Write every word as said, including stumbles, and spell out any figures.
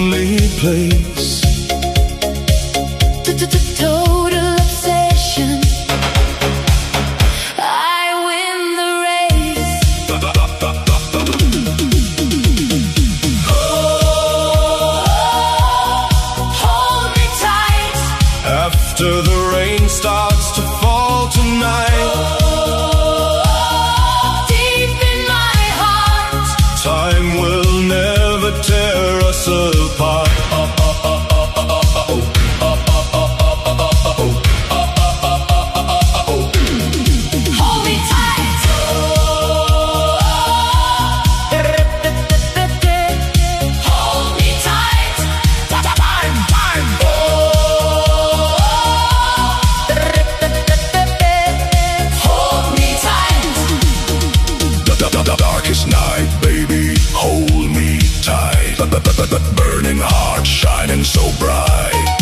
lonely place. Total obsession. I win the race. Hold me tight. After the rain starts to fall tonight, Deep in my heart, time will never tear us apart. hold me tight. Hold me tight. Time, time. Hold me tight. The, the, the darkest night, baby, hold me tight. The, the, the, the burning heart shining so bright.